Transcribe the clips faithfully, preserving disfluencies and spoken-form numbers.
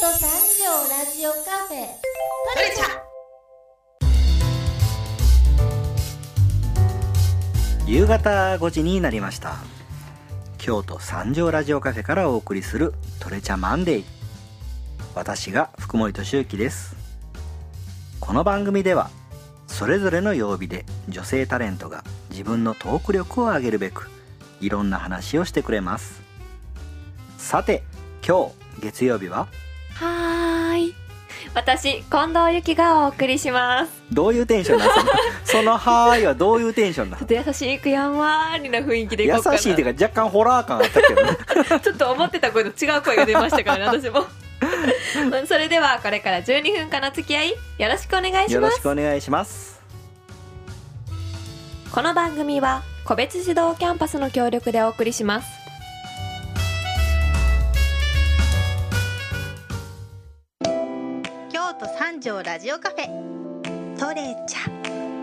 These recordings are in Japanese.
都三条ラジオカフェトレチャ。 夕方ごじになりました。京都三条ラジオカフェからお送りするトレチャマンデー。私が福森俊之です。この番組ではそれぞれの曜日で女性タレントが自分のトーク力を上げるべくいろんな話をしてくれます。さて今日月曜日ははーい、私近藤由紀がお送りします。 どういうテンションなんですかそのはーいはどういうテンションなの？ ちょっと優しくやんわーりな雰囲気でいこうかな。 優しいっていうか若干ホラー感あったけどねちょっと思ってた声と違う声が出ましたからね私もそれではこれからじゅうにふんかんの付き合いよろしくお願いします。 よろしくお願いします。 この番組は個別指導キャンパスの協力でお送りします。 京都三条ラジオカフェトレチャ。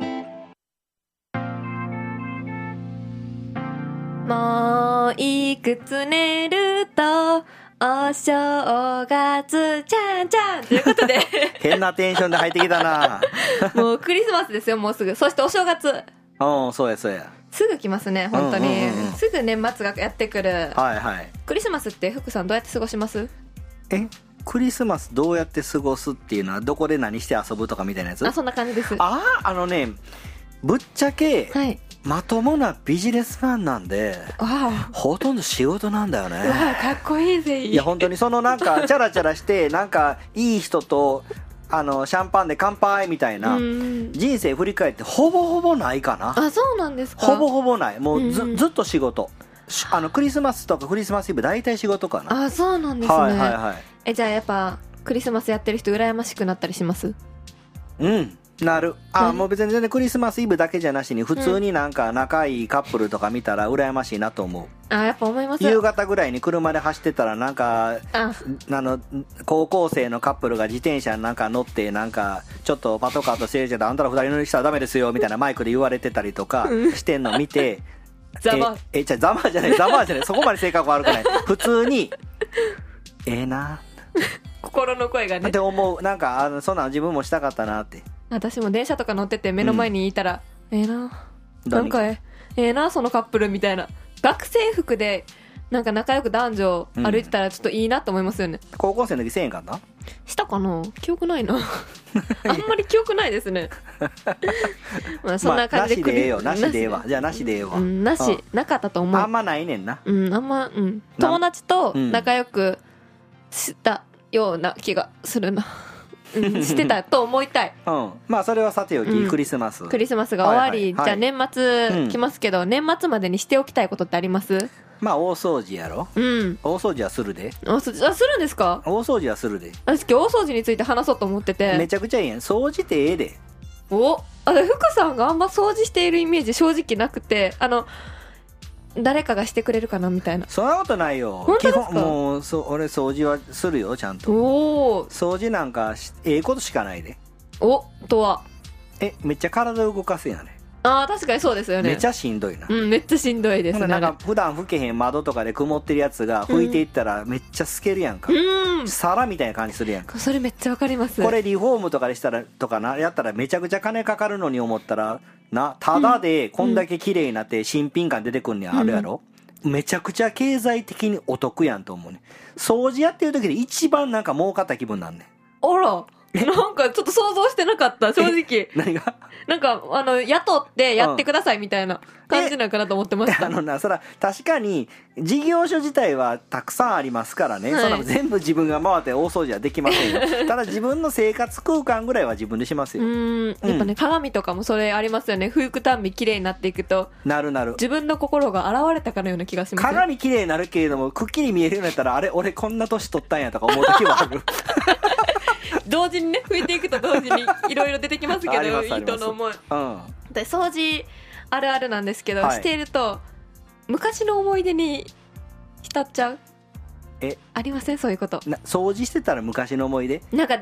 もういくつ寝るとお正月ちゃんちゃんということで変なテンションで入ってきたなもうクリスマスですよ、もうすぐ。そしてお正月うんそうやそうやすぐ来ますね本当に、 うんうんうん、 すぐ年末がやってくる。 はいはい。 クリスマスって福さんどうやって過ごします？ えクリスマスどうやって過ごすっていうのはどこで何して遊ぶとかみたいなやつ？ あ、そんな感じです。 あああのねぶっちゃけ、 はい、 まともなビジネスマンなんでわほとんど仕事なんだよね。 わかっこいいぜ。 いや本当にそのなんかチャラチャラしてなんかいい人とあのシャンパンで乾杯みたいな人生振り返ってほぼほぼないかな。 あ、そうなんですか。 ほぼほぼない。もう ず,、 うんうん、 ずっと仕事。あのクリスマスとかクリスマスイブ大体仕事かな。 あ、そうなんですね。 はいはいはい。 え、じゃあやっぱクリスマスやってる人羨ましくなったりします？ うんなる。あ、もう別に全然クリスマスイブだけじゃなしに普通になんか仲いいカップルとか見たら羨ましいなと思う。 あ、やっぱ思います。 夕方ぐらいに車で走ってたらなんか あ, あの高校生のカップルが自転車なんか乗ってなんかちょっとパトカーとすれ違ってあんたら二人乗りしたらダメですよみたいなマイクで言われてたりとかしてんの見てざまええじゃざまじゃないざまじゃないそこまで性格悪くない普通にええな心の声がねって思う。なんかあのそんなの自分もしたかったなって。 私も電車とか乗ってて目の前にいたら、うん、ええななんかえええなそのカップルみたいな学生服でなんか仲良く男女歩いてたらちょっといいなと思いますよね、 うん、高校生の時せんえんかなしたかな、記憶ないなあんまり記憶ないですねまあそんな感じで、 まあ、なしでええよなしでええわじゃあなしでええわ、 うん、なし、うん、なかったと思う。 あんまないねんな。 うんあんま、うん、友達と仲良くしたような気がするなうん、してたと思いたい、 うん、まあそれはさておき、うん、クリスマスクリスマスが終わり、はいはいはい、じゃあ年末来ますけど、うん、年末までにしておきたいことってあります？ まあ大掃除やろ、うん、大掃除はするで。 あ、するんですか？ 大掃除はするで。 私今日大掃除について話そうと思ってて。 めちゃくちゃいいやん。掃除ってええで。 おあれ福さんがあんま掃除しているイメージ正直なくて、あの誰かがしてくれるかなみたいな。 そんなことないよ。 本当ですか？ 基本もうそ俺掃除はするよちゃんと。 お掃除なんかええことしかないで。 おとはえめっちゃ体を動かすやね。 あー確かにそうですよね。 めっちゃしんどいな。 うんめっちゃしんどいですね。 なんか普段吹けへん窓とかで曇ってるやつが吹いていったらめっちゃ透けるやんか。うん。皿みたいな感じするやんか。 それめっちゃわかります。 これリフォームとかでしたらとかなやったらめちゃくちゃ金かかるのに思ったらなただでこんだけ綺麗になって新品感出てくんねんあるやろ。うん、めちゃくちゃ経済的にお得やんと思うね。掃除やってる時で一番なんか儲かった気分なんねん。 あらなんかちょっと想像してなかった正直。 何がなんかあの雇ってやってくださいみたいな感じなんかなと思ってました。 あのなそら確かに事業所自体はたくさんありますからね、はい、そら全部自分が回って大掃除はできませんよただ自分の生活空間ぐらいは自分でしますよ。 うんやっぱね、うん、鏡とかもそれありますよね。拭くたんび綺麗になっていくとなるなる自分の心が現れたかのような気がします。 鏡綺麗になるけれどもくっきり見えるようになったらあれ俺こんな年取ったんやとか思う時はある同時にね拭いていくと同時にいろいろ出てきますけど人の思い、うん、で掃除あるあるなんですけど、はい、していると昔の思い出に浸っちゃう。 えありませんそういうこと？ な掃除してたら昔の思い出なんか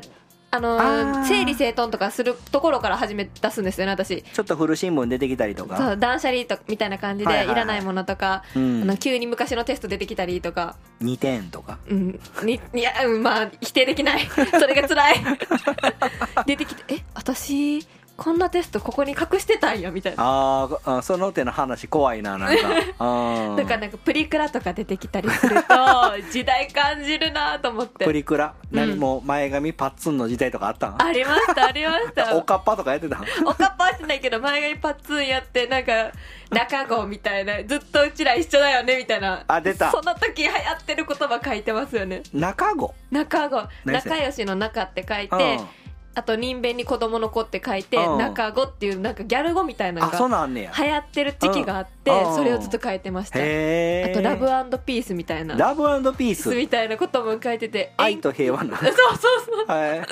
あのー、整理整頓とかするところから始め出すんですよね私。 ちょっと古新聞出てきたりとか、 そう断捨離とみたいな感じで、はいはいはい、いらないものとか、うん、あの急に昔のテスト出てきたりとかにてんとか、 うん、にいや、うん、まあ否定できないそれが辛い出てきてえ私こんなテストここに隠してたんやみたいな。 ああ、その手の話怖いな、なんかあだからなんかプリクラとか出てきたりすると時代感じるなと思って。 プリクラ、うん、何も前髪パッツンの時代とかあったん？ ありましたありましたおかっぱとかやってたん？ おかっぱはしてないけど前髪パッツンやってなんか中子みたいな、ずっとうちら一緒だよねみたいな。 あ、出た。 その時流行ってる言葉書いてますよね。 中子中子、仲良しの中って書いて、うん、あと人弁に子供の子って書いて、うん、中語っていうなんかギャル語みたいなのが流行ってる時期があって、うん、それをずっと書いてました。 へー。 あとラブ&ピースみたいな、 ラブ&ピースみたいなことも書いてて、 愛と平和なそうそうそう、はい、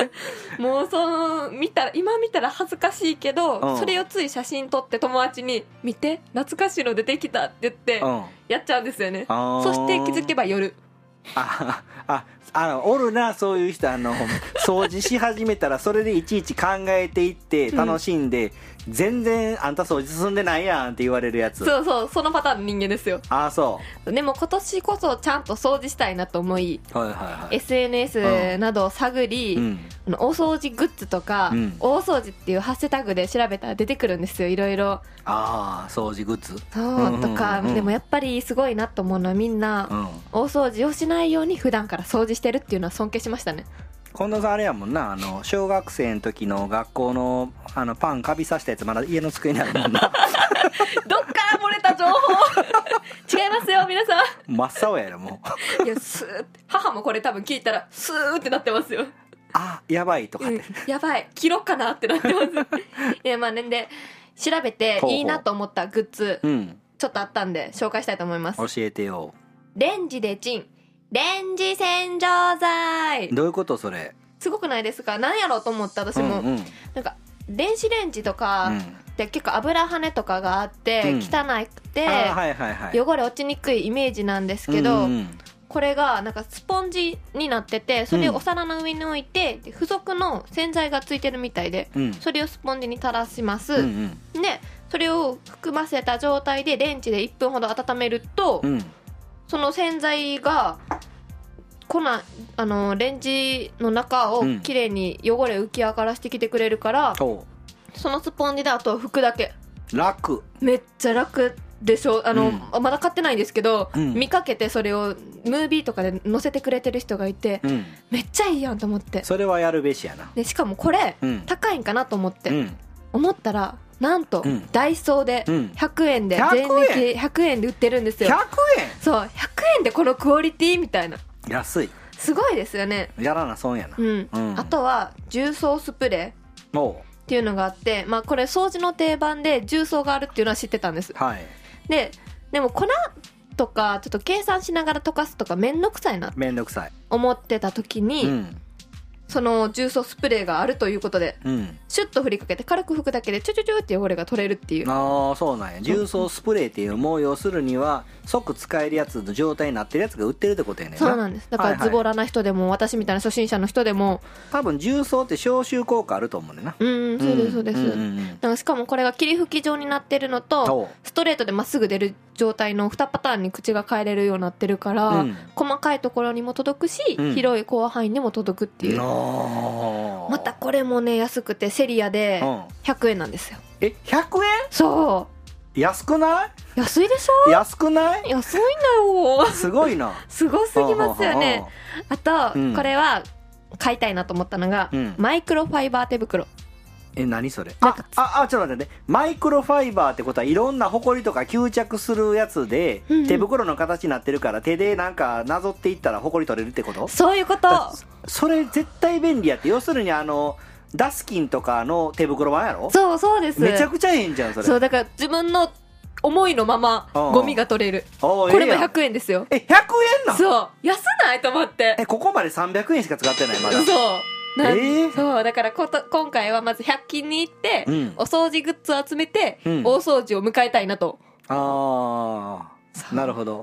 もうその見たら今見たら恥ずかしいけど、うん、それをつい写真撮って友達に見て懐かしいの出てきたって言ってやっちゃうんですよね、うん、そして気づけば夜。 あああのおるな、そういう人。あの掃除し始めたらそれでいちいち考えていって楽しんで、うん、全然あんた掃除進んでないやんって言われるやつ。 そうそう、そのパターンの人間ですよ。 ああ、そう。 でも今年こそちゃんと掃除したいなと思い、 はいはいはい、 エスエヌエス などを探り、うん、大掃除グッズとか、うん、大掃除っていうハッシュタグで調べたら出てくるんですよ、いろいろ。 ああ、掃除グッズそうとか、うんうんうん、でもやっぱりすごいなと思うのは、みんな、うん、大掃除をしないように普段から掃除してるっていうのは尊敬しましたね。 近藤さんあれやもんな、あの小学生の時の学校のあのパンカビさしたやつまだ家の机にあるもんなどっから漏れた情報違いますよ皆さん、 真っ青やろもういやスーって、母もこれ多分聞いたらスーってなってますよ。 あ、やばいとかって、うん、 やばい切ろうかなってなってますいや、まあね、で調べていいなと思ったグッズ、うん、ちょっとあったんで紹介したいと思います。 教えてよ。 レンジでチンレンジ洗浄剤。 どういうことそれ？ すごくないですか？何やろうと思って私も、うんうん、なんか電子レンジとかって結構油跳ねとかがあって、うん、汚くて、はいはいはい、汚れ落ちにくいイメージなんですけど、うんうん、これがなんかスポンジになってて、それをお皿の上に置いて、うん、付属の洗剤がついてるみたいで、うん、それをスポンジに垂らします、うんうん、でそれを含ませた状態でレンジでいっぷんほど温めると、うん、その洗剤が粉、あのレンジの中をきれいに汚れ浮き上がらしてきてくれるから、うん、そのスポンジであとは拭くだけ。 楽、 めっちゃ楽でしょ。あの、うん、まだ買ってないんですけど、うん、見かけてそれをムービーとかで載せてくれてる人がいて、うん、めっちゃいいやんと思って。それはやるべしやな。 でしかもこれ、うん、高いんかなと思って、うん、思ったらなんと、うん、ダイソーでひゃくえんで、税抜きひゃくえんで売ってるんですよ。 ひゃくえん？ そう、ひゃくえんでこのクオリティみたいな。 安い。 すごいですよね。 やらな損やな、 うんうん、あとは重曹スプレーっていうのがあって、まあ、これ掃除の定番で重曹があるっていうのは知ってたんです、はい、で, でも粉とかちょっと計算しながら溶かすとかめんどくさいなめんどくさい思ってた時に、うん、その重曹スプレーがあるということで、うん、シュッと振りかけて軽く拭くだけでチュチュチュって汚れが取れるっていう。 ああ、そうなんや。重曹スプレーっていうのも要するには即使えるやつの状態になってるやつが売ってるってことやねんな。 そうなんです。だからズボラな人でも、はいはい、私みたいな初心者の人でも多分重曹って消臭効果あると思うねんな。 うん、そうですそうです、うんうんうん、だからしかもこれが霧吹き状になってるのとストレートでまっすぐ出る状態のにパターンに口が変えれるようになってるから、うん、細かいところにも届くし、うん、広い広範囲にも届くっていう、またこれもね安くてセリアでひゃくえんなんですよ。 え、ひゃくえん？ そう安くない？ 安いでしょ？ 安くない？ 安いんだよすごいなすごすぎますよね。あと、うん、これは買いたいなと思ったのが、うん、マイクロファイバー手袋。 え、何それ？あああ、ちょっと待ってね。マイクロファイバーってことはいろんなホコリとか吸着するやつで、うんうん、手袋の形になってるから手でなんかなぞっていったらホコリ取れるってこと？ そういうこと。 それ絶対便利やって。要するにあのダスキンとかの手袋版やろ？ そうそうです。 めちゃくちゃええんじゃんそれ。 そうだから自分の思いのままゴミが取れる。これもひゃくえんですよ。 え、ひゃくえんなん？ そう安ないと思って。 え、ここまでさんびゃくえんしか使ってないまだ。 そうな、えー、そうだからこと今回はまずひゃく均に行って、うん、お掃除グッズを集めて、うん、大掃除を迎えたいなと。 ああ、なるほど。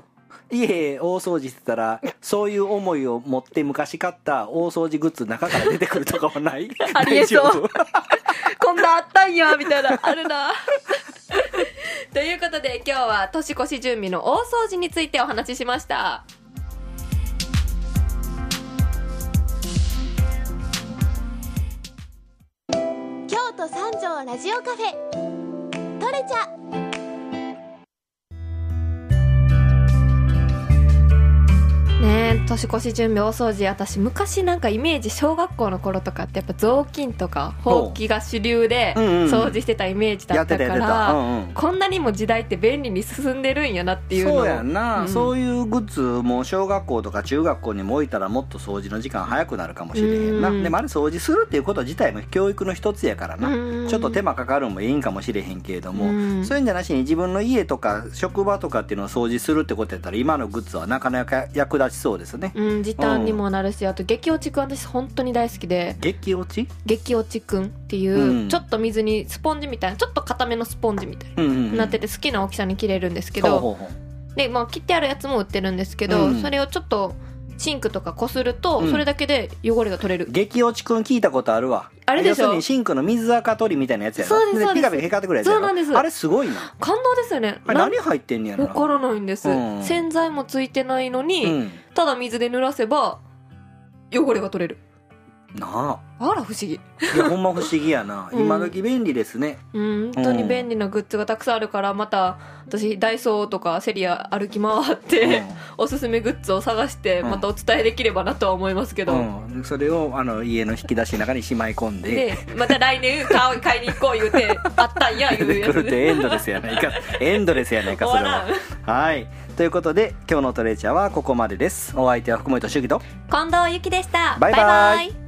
家大掃除してたらそういう思いを持って昔買った大掃除グッズ中から出てくるとかはない？ ありえそうこんなあったんやみたいなあるなということで今日は年越し準備の大掃除についてお話ししました。 京都三条ラジオカフェトレチャ。 ねえ、年越し準備大掃除、私昔なんかイメージ小学校の頃とかってやっぱ雑巾とかほうきが主流で掃除してたイメージだったから、うんうん、こんなにも時代って便利に進んでるんやなっていうのを。 そうやんな、うん、そういうグッズも小学校とか中学校にも置いたらもっと掃除の時間早くなるかもしれへんな、うん、でもあれ掃除するっていうこと自体も教育の一つやからな、うん、ちょっと手間かかるのもいいんかもしれへんけれども、うん、そういうんじゃなしに自分の家とか職場とかっていうのを掃除するってことやったら今のグッズはなかなか役立ちそうですね、 うん、時短にもなるし、うん、あと激落ちくん私本当に大好きで。 激落ち激落ちくんっていう、うん、ちょっと水にスポンジみたいなちょっと固めのスポンジみたいになってて好きな大きさに切れるんですけど、うんうんうん、で、まあ、切ってあるやつも売ってるんですけど、うん、それをちょっとシンクとかこすると、うん、それだけで汚れが取れる。 激落ちくん聞いたことあるわ。 あれでしょ、 要するにシンクの水垢取りみたいなやつやろ。 そうですそうです。 ピカピカ光ってくるやつやろ。 そうなんです。 あれすごいな。 感動ですよね。 あれ何入ってんねやろな。 わからないんです、うん、洗剤もついてないのに、うん、ただ水で濡らせば汚れが取れるなあ。 あら不思議。いやほんま不思議やな、うん、今時便利ですね。 うん、本当に便利なグッズがたくさんあるから、また私ダイソーとかセリア歩き回って、うん、おすすめグッズを探してまたお伝えできればなとは思いますけど、 うんうん、それをあの家の引き出しの中にしまい込んで、 でまた来年買, 買いに行こう言うてあったんや言うやつエンドレスやないかエンドレスやないかそれは。はいということで今日のトレーチャーはここまでです。お相手は福本修樹と近藤ゆきでした。 バイバイ。 バイバイ。